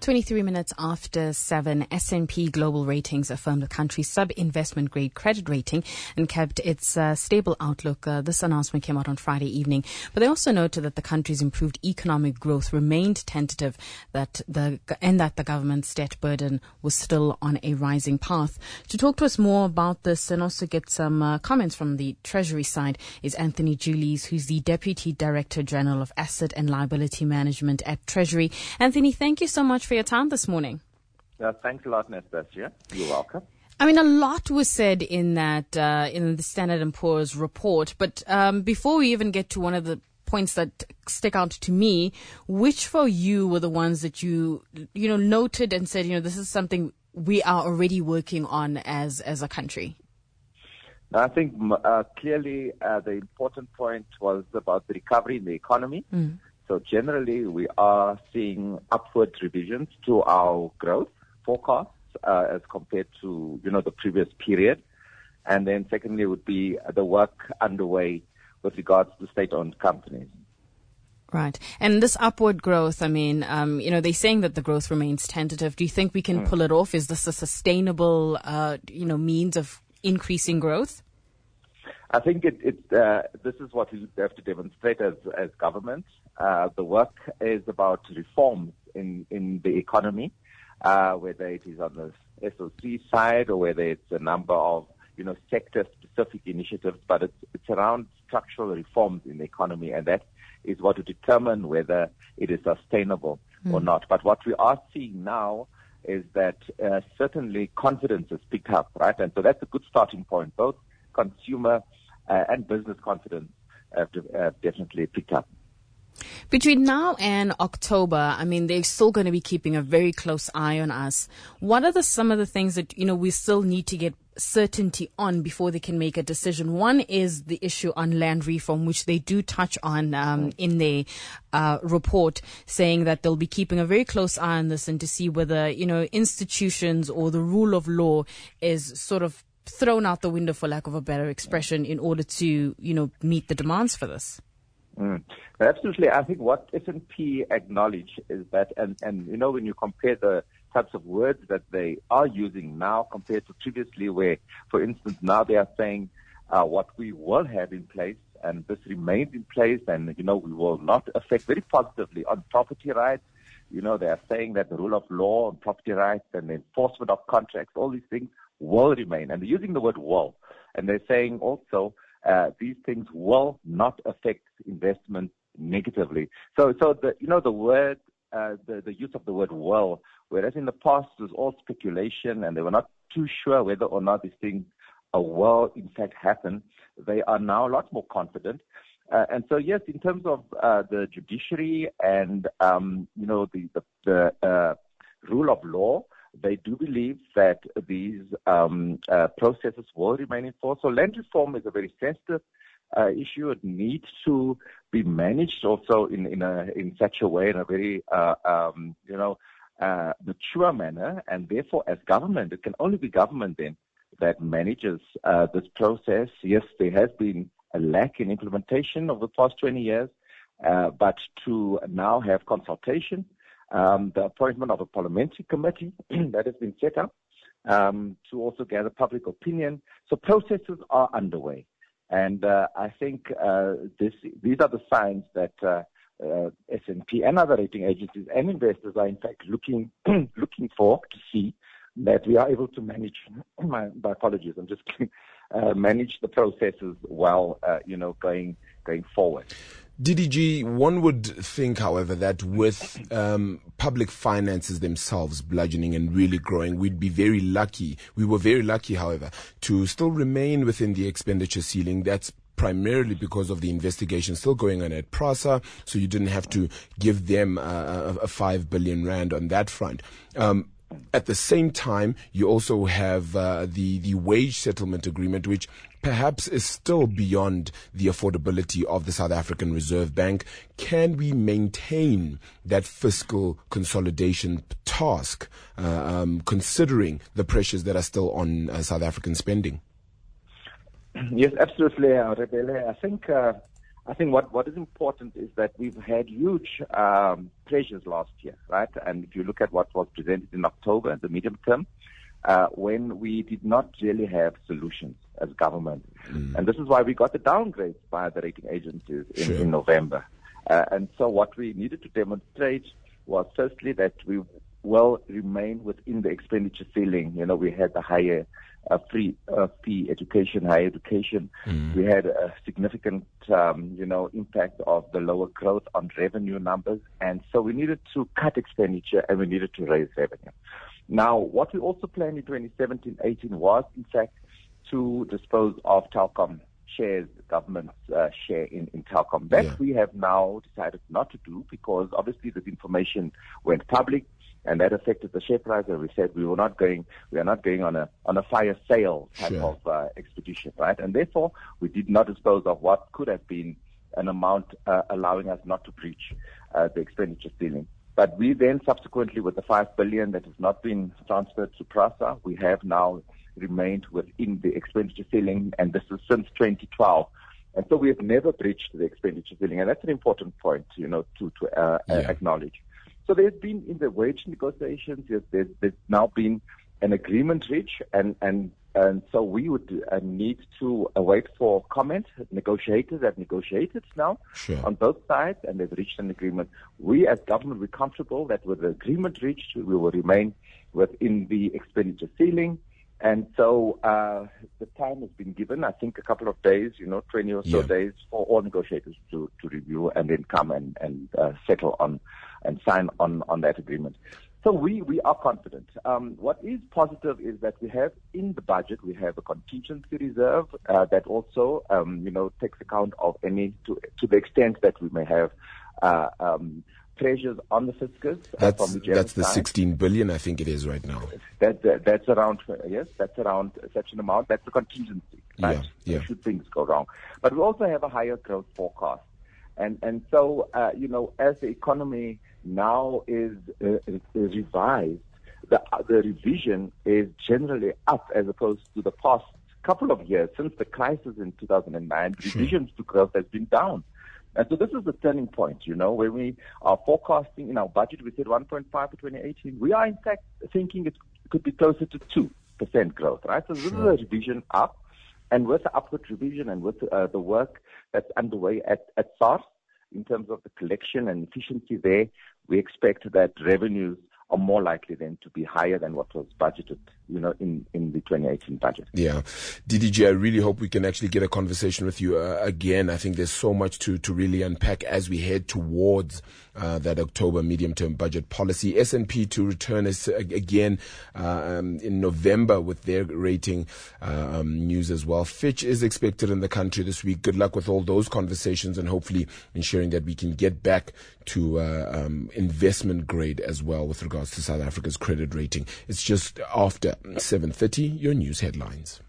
23 minutes after 7, S&P Global Ratings affirmed the country's sub-investment grade credit rating and kept its stable outlook. This announcement came out on Friday evening. But they also noted that the country's improved economic growth remained tentative, that the government's debt burden was still on a rising path. To talk to us more about this and also get some comments from the Treasury side is Anthony Julies, who's the Deputy Director General of Asset and Liability Management at Treasury. Anthony, thank you so much for your time this morning. Thanks a lot, Nastasia. You're welcome. I mean, a lot was said in that, in the Standard & Poor's report, but before we even get to one of the points that stick out to me, which for you were the ones that you noted and said, this is something we are already working on as a country? I think clearly the important point was about the recovery in the economy. So generally, we are seeing upward revisions to our growth forecasts as compared to, the previous period. And then secondly would be the work underway with regards to state-owned companies. Right. And this upward growth, they're saying that the growth remains tentative. Do you think we can pull it off? Is this a sustainable, means of increasing growth? I think this is what we have to demonstrate as government. The work is about reforms in the economy, whether it is on the SOC side or whether it's a number of, sector-specific initiatives, but it's around structural reforms in the economy, and that is what will determine whether it is sustainable or not. But what we are seeing now is that certainly confidence has picked up, right? And so that's a good starting point. Both consumer and business confidence have definitely picked up. Between now and October, they're still going to be keeping a very close eye on us. What are some of the things that, we still need to get certainty on before they can make a decision? One is the issue on land reform, which they do touch on in their report, saying that they'll be keeping a very close eye on this and to see whether, institutions or the rule of law is sort of thrown out the window, for lack of a better expression, in order to, meet the demands for this. Absolutely. I think what S&P acknowledge is that, and when you compare the types of words that they are using now compared to previously, where, for instance, now they are saying what we will have in place, and this remains in place, and, we will not affect very positively on property rights. They are saying that the rule of law on property rights and the enforcement of contracts, all these things will remain. And they're using the word will. And they're saying also these things will not affect investment negatively. So the word, the use of the word will, whereas in the past it was all speculation and they were not too sure whether or not these things will in fact happen, they are now a lot more confident. And so, yes, in terms of the judiciary and, the rule of law, they do believe that these processes will remain in force. So land reform is a very sensitive issue. It needs to be managed also in such a way, in a very mature manner. And therefore, as government, it can only be government then that manages this process. Yes, there has been a lack in implementation over the past 20 years, but to now have consultation, the appointment of a parliamentary committee that has been set up to also gather public opinion. So processes are underway. And I think these are the signs that S&P and other rating agencies and investors are in fact looking for, to see that we are able to manage, my apologies, I'm just kidding, manage the processes well, going forward. DDG, one would think, however, that with public finances themselves bludgeoning and really growing, we'd be very lucky. We were very lucky, however, to still remain within the expenditure ceiling. That's primarily because of the investigation still going on at PRASA, so you didn't have to give them a 5 billion rand on that front. At the same time, you also have the wage settlement agreement, which perhaps is still beyond the affordability of the South African Reserve Bank. Can we maintain that fiscal consolidation task, considering the pressures that are still on South African spending? Yes, absolutely, Rebele. I think I think what is important is that we've had huge pressures last year, right? And if you look at what was presented in October, the medium term, when we did not really have solutions as government. And this is why we got the downgrades by the rating agencies in November. And so what we needed to demonstrate was firstly that we will remain within the expenditure ceiling. You know, we had the higher free fee education, higher education. We had a significant, impact of the lower growth on revenue numbers. And so we needed to cut expenditure and we needed to raise revenue. Now, what we also planned in 2017-18 was, in fact, to dispose of Telkom shares, the government's share in Telkom. That we have now decided not to do because obviously this information went public and that affected the share price. And we said we are not going on a fire sale type of expedition, right? And therefore, we did not dispose of what could have been an amount allowing us not to breach the expenditure ceiling. But we then subsequently, with the 5 billion that has not been transferred to PRASA, we have now remained within the expenditure ceiling, and this is since 2012. And so we have never breached the expenditure ceiling, and that's an important point, to acknowledge. So there's been, in the wage negotiations, there's now been an agreement reached, and so we would need to wait for comment. Negotiators have negotiated now on both sides, and they've reached an agreement. We, as government, we're comfortable that with the agreement reached, we will remain within the expenditure ceiling. And so the time has been given, I think a couple of days, 20 or so days for all negotiators to review and then come and settle on and sign on that agreement. So we are confident. What is positive is that we have in the budget, we have a contingency reserve that also, takes account of any, to the extent that we may have pressures on the fiscus. That's the 16 billion, I think it is right now. That's around such an amount. That's a contingency, right? Should things go wrong. But we also have a higher growth forecast. And so, as the economy now is revised, the revision is generally up as opposed to the past couple of years. Since the crisis in 2009, revisions to growth has been down. And so this is the turning point, when we are forecasting in our budget, we said 1.5 for 2018. We are in fact thinking it could be closer to 2% growth, right? So this is a revision up. And with the upward revision and with the work that's underway at SARS in terms of the collection and efficiency there, we expect that revenues are more likely then to be higher than what was budgeted, in the 2018 budget. Yeah. DDG, I really hope we can actually get a conversation with you again. I think there's so much to really unpack as we head towards that October medium-term budget policy. S&P to return us again in November with their rating news as well. Fitch is expected in the country this week. Good luck with all those conversations and hopefully ensuring that we can get back to investment grade as well with regards to South Africa's credit rating. It's just after 7:30, your news headlines.